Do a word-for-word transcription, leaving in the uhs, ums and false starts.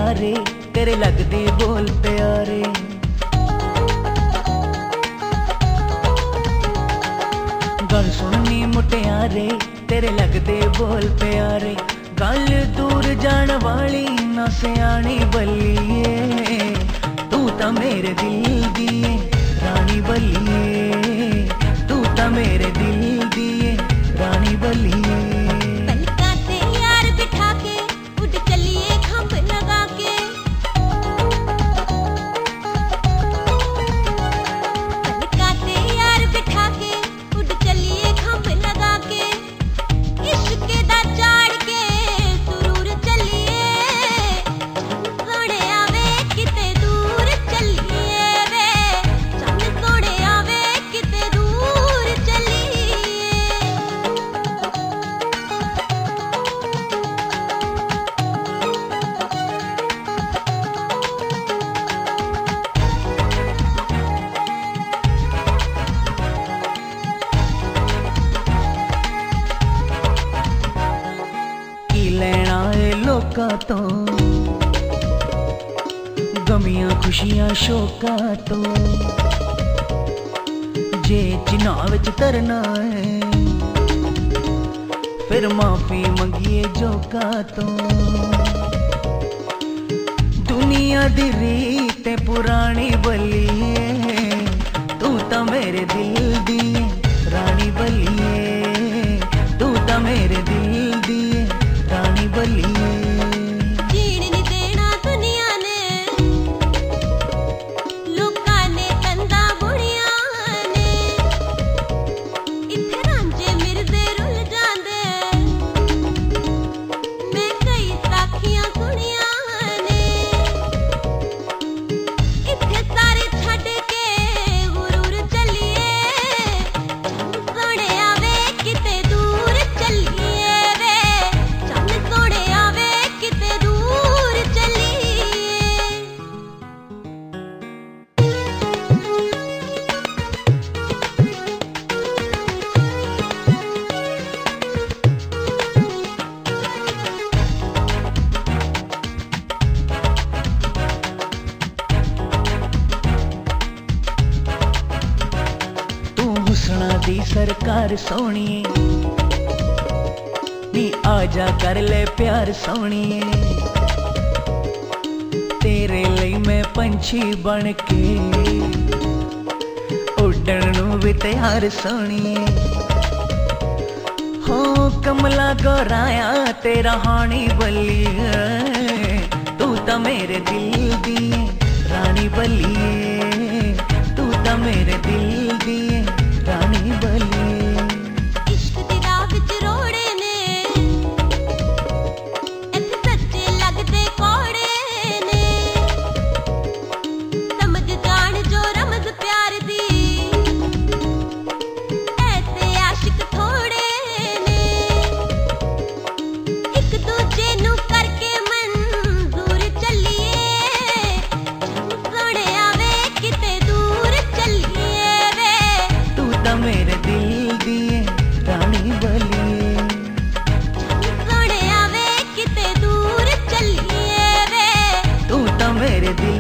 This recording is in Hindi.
मुटियारे तेरे लगदे बोल प्यारे। गल सुननी मुटियारे तेरे लगदे बोल प्यारे। गल दूर जान वाली ना सियानी बल्लिए, तू तां मेरे दिल दी रानी बल्लिए, तू तां मेरे दिल दी रानी बल्लिए। पलकां ते यार बिठा के उड़ चलिए खंभ लगा के, पलकां ते यार बिठा के उड़ चलिए खंभ लगा के। इश्क दा चाड़ के सुरूर चलिए, सोने आवे किते दूर चलिए वे, चंद सोने आवे किते दूर चलिए। की लेना है लोकां तो, गमियां खुशियां शोकां तो। जे चिनाव विच तरना है फिर माफी मंगिए जोका तो। दुनिया दी रीत पुरानी बल्लिए, तू तां मेरे दिल दी रानी बल्लिए, तू तां मेरे दिल दी रानी बल्लिए। जीण नी देना दुनिया ने, लोकां ने कंधा बुणियां ने, इत्थे रांझे मिरदे रुल जांदे, मैं कई साखियां सुणियां ने। इत्थे सारे छड्ड के गुरूर चलिए, सोने आवे किते दूर चलिए वे, चंद सोने आवे किते दूर चलिए। तू हुस्ना दी सरकार सोहणिए, नी आजा कर ले प्यार सोहणिए। तेरे ਲਈ मैं पंछी बन के उड़न नूं भी तैयार सोहणिए। हो कमला गोराया तेरा हानी बल्लिए, तू तां मेरे दिल दी रानी बल्लिए, तू तां मेरे दिल दी रानी बल्लिए। इश्क दी राह विच रोड़े ने, इत्थे सच्चे लगदे कोड़े ने, समझ जान जो रमज प्यार दी, ऐसे आशिक थोड़े ने। इक दूजे नूं करके मंजूर चलिए, सोने आवे किते दूर चलिए वे, तू तां मेरे दिल दी रानी बल्लिए, सोने आवे किते दूर चलिए वे। तू तां मेरे दिल